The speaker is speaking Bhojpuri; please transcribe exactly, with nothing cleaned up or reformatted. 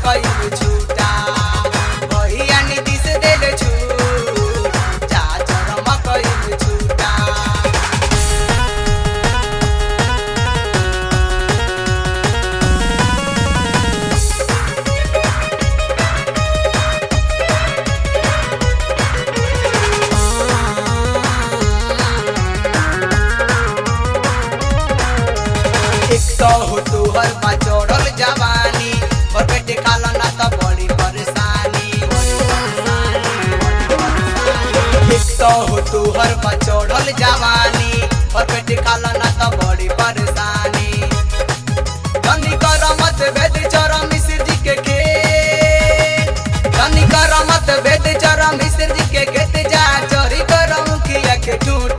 कइल छूटा भैया नीतीश देले छूट चाचर कइल छूटा। एक तो हो तुहर पा चढ़ल जवानी और पेटे खाला ना तो बड़ी परेशानी। एक तो हो तुहर पा चढ़ल जवानी और पेटे खाला ना तो बड़ी परेशानी। धनी कर मत भेद चरम मिश्र जी के खेत धनी कर मत भेद चरम मिश्र जी के खेत जा चोरी कर मुखिया के टूट